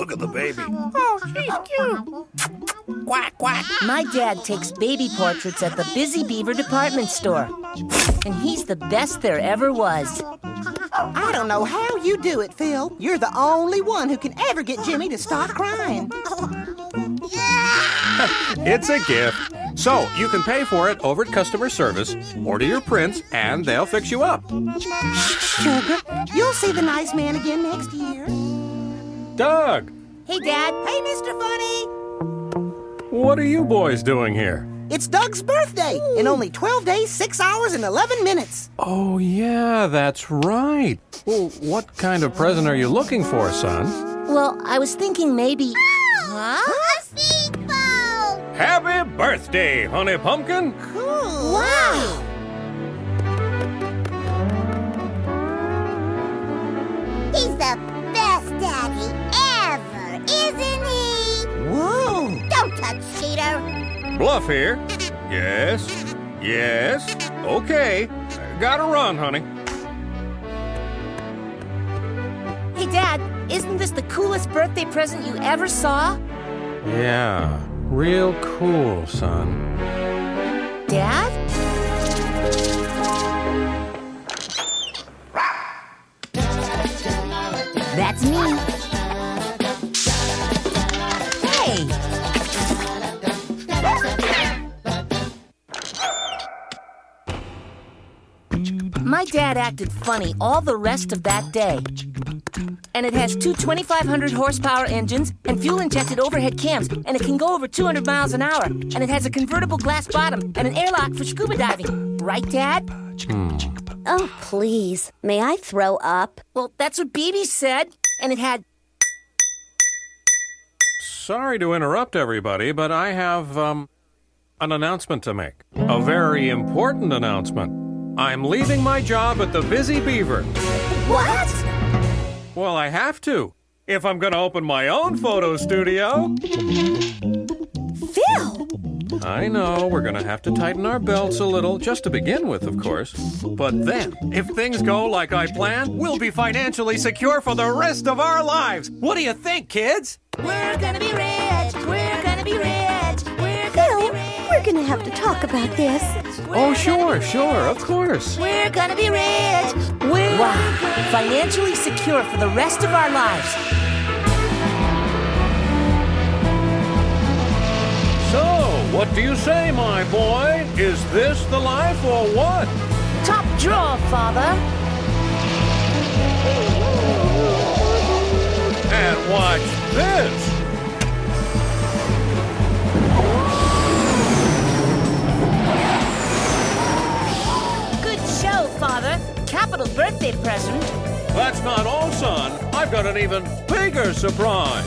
Look at the baby. Oh, she's cute. Quack, quack. My dad takes baby portraits at the Busy Beaver department store. And he's the best there ever was. I don't know how you do it, Phil. You're the only one who can ever get Jimmy to stop crying. It's a gift. So you can pay for it over at customer service, order your prints, and they'll fix you up. Sugar, you'll see the nice man again next year. Doug, Hey, Dad. Hey, Mr. Funny. what are you boys doing here? It's Doug's birthday in only 12 days, 6 hours, and 11 minutes. Oh, yeah, that's right. Well, what kind of present are you looking for, son? Well, I was thinking maybe... A seatbelt! Happy birthday, Honey Pumpkin. Cool. Wow! He's the best daddy ever, isn't he? Whoa. Don't touch Skeeter. Bluff here. Yes. Yes. Okay. Gotta run, honey. Hey, Dad, isn't this the coolest birthday present you ever saw? Yeah, real cool, son. Dad? That's me. Hey! My dad acted funny all the rest of that day. And it has two 2,500 horsepower engines and fuel-injected overhead cams, and it can go over 200 miles an hour. And it has a convertible glass bottom and an airlock for scuba diving. Right, Dad? Oh, please. May I throw up? Well, that's what BB said. And it had... Sorry to interrupt everybody, but I have, an announcement to make. A very important announcement. I'm leaving my job at the Busy Beaver. What? Well, I have to, if I'm gonna open my own photo studio. Phil! I know, we're gonna have to tighten our belts a little, just to begin with, of course. But then, if things go like I planned, we'll be financially secure for the rest of our lives. What do you think, kids? We're gonna be rich. We're gonna be rich. We're Phil, gonna be rich. we're gonna have to talk about this. Oh, sure, of course. We're gonna be rich. Wow. Financially secure for the rest of our lives. So, what do you say, my boy? Is this the life or what? Top drawer, Father. And watch this. Good show, Father. Capital birthday present. That's not all, son. I've got an even bigger surprise.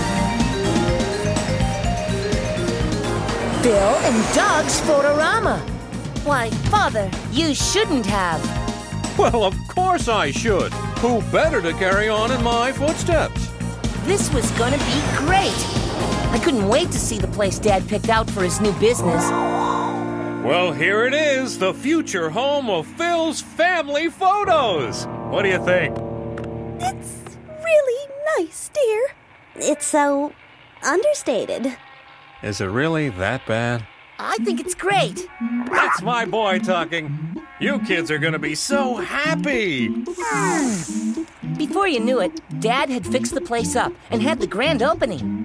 Phil and Doug's Photorama. Why, Father, you shouldn't have. Well, of course I should. Who better to carry on in my footsteps? This was gonna be great. I couldn't wait to see the place Dad picked out for his new business. Well, here it is, the future home of Phil's family photos. What do you think? It's really nice, dear. It's so understated. Is it really that bad? I think it's great. That's my boy talking. You kids are gonna be so happy. Before you knew it, Dad had fixed the place up and had the grand opening.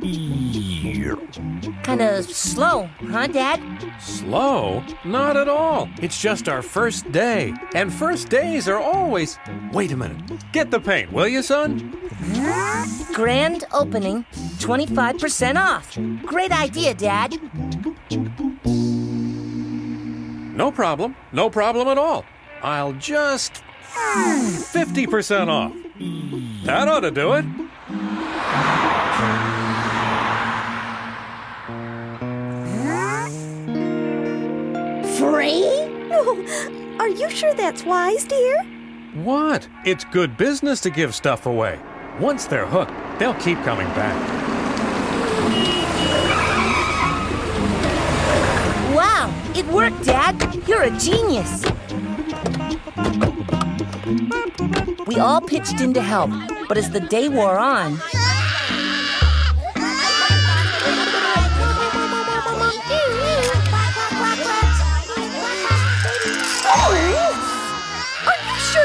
Kinda slow, huh, Dad? Slow? Not at all. It's just our first day. And first days are always... Wait a minute. Get the paint, will you, son? Grand opening, 25% off. Great idea, Dad. No problem. No problem at all. I'll just... 50% off. That ought to do it. Free? Oh, are you sure that's wise, dear? What? It's good business to give stuff away. Once they're hooked, they'll keep coming back. Wow, it worked, Dad. You're a genius. We all pitched in to help, but as the day wore on...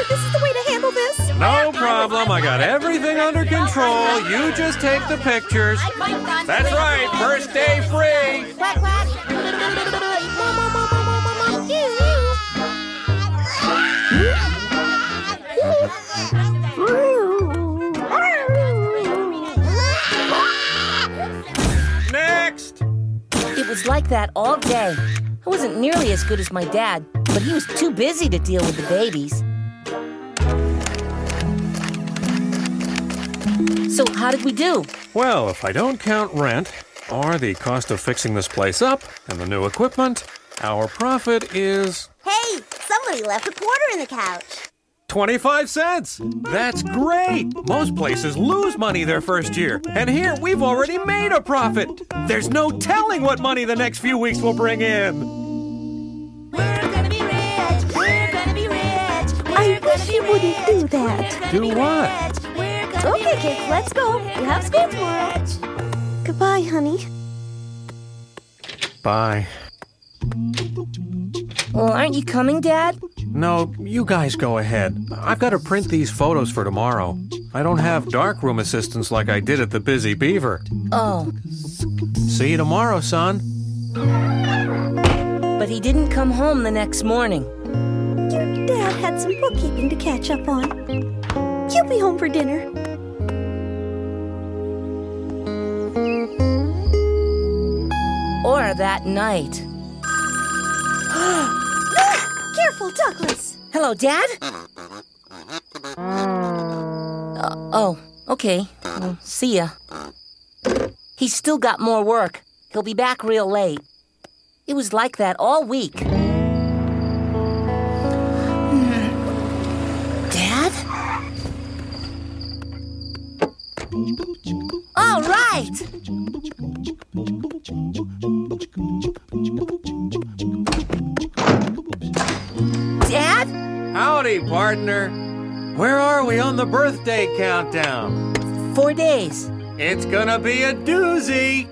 this is the way to handle this. No problem. I got everything under control. You just take the pictures. That's right. First day free. Quack, quack. Next. It was like that all day. I wasn't nearly as good as my dad, but he was too busy to deal with the babies. So how did we do? Well, if I don't count rent, or the cost of fixing this place up, and the new equipment, our profit is Hey, somebody left a quarter in the couch. 25 cents. That's great. Most places lose money their first year. And here, we've already made a profit. There's no telling what money the next few weeks will bring in. We're gonna be rich. We're gonna be rich. I wish you wouldn't do that. Do what? Okay, kids, let's go. You have school tomorrow. Goodbye, honey. Bye. Well, aren't you coming, Dad? No, you guys go ahead. I've got to print these photos for tomorrow. I don't have darkroom assistants like I did at the Busy Beaver. Oh, See you tomorrow, son. but he didn't come home the next morning. Your dad had some bookkeeping to catch up on. He'll be home for dinner. Or that night. Careful, Douglas. Hello, Dad? Oh, okay. Well, see ya. He's still got more work. He'll be back real late. It was like that all week. Dad? All right! Dad? Howdy, partner. Where are we on the birthday countdown? 4 days. It's gonna be a doozy.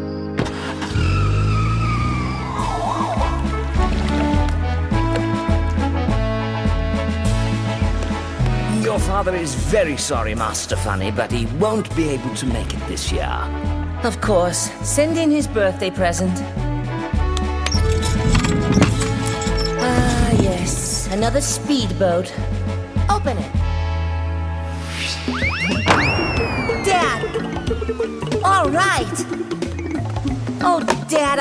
Your father is very sorry, Master Funny, but he won't be able to make it this year. Of course. Send in his birthday present. Ah, yes. Another speedboat. Open it. Dad! All right! Oh, Dad,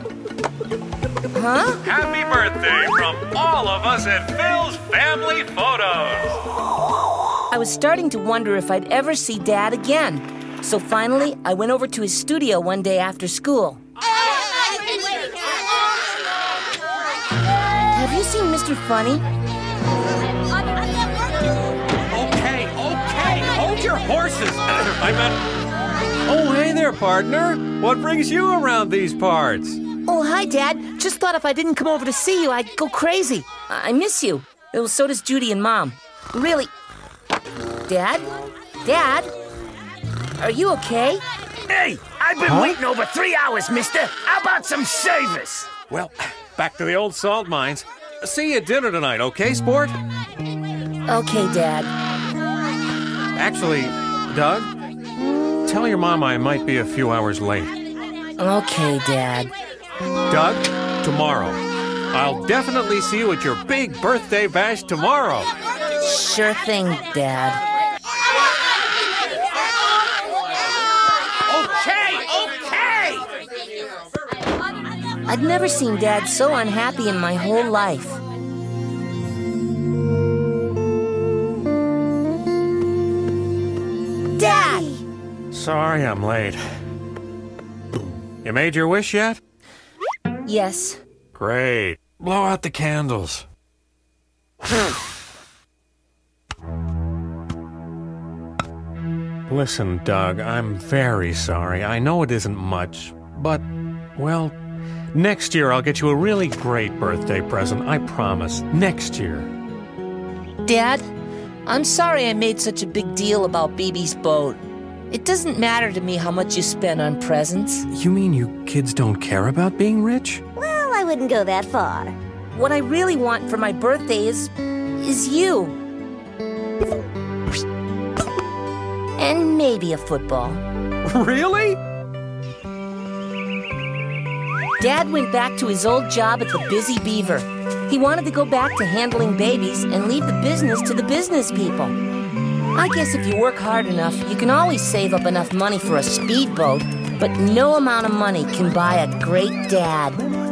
Huh? Happy birthday from all of us at Phil's Family Photos. I was starting to wonder if I'd ever see Dad again. So finally, I went over to his studio one day after school. Have you seen Mr. Funny? Okay, hold your horses. I meant... Oh, hey there, partner. What brings you around these parts? Oh, hi, Dad. Just thought if I didn't come over to see you, I'd go crazy. I miss you. Well, so does Judy and Mom. Really. Dad? Dad? Are you okay? Hey, I've been waiting over 3 hours, mister. How about some service? Well, back to the old salt mines. See you at dinner tonight, okay, sport? Okay, Dad. Actually, Doug, tell your mom I might be a few hours late. Okay, Dad. Doug, tomorrow. I'll definitely see you at your big birthday bash tomorrow. Sure thing, Dad. Okay! I'd never seen Dad so unhappy in my whole life. Dad! Sorry I'm late. You made your wish yet? Yes. Great. Blow out the candles. Listen, Doug, I'm very sorry. I know it isn't much, but, well, next year I'll get you a really great birthday present. I promise. Next year. Dad, I'm sorry I made such a big deal about BB's boat. It doesn't matter to me how much you spend on presents. You mean you kids don't care about being rich? Well, I wouldn't go that far. What I really want for my birthday is you. And maybe a football. Really? Dad went back to his old job at the Busy Beaver. He wanted to go back to handling babies and leave the business to the business people. I guess if you work hard enough, you can always save up enough money for a speedboat, but no amount of money can buy a great dad.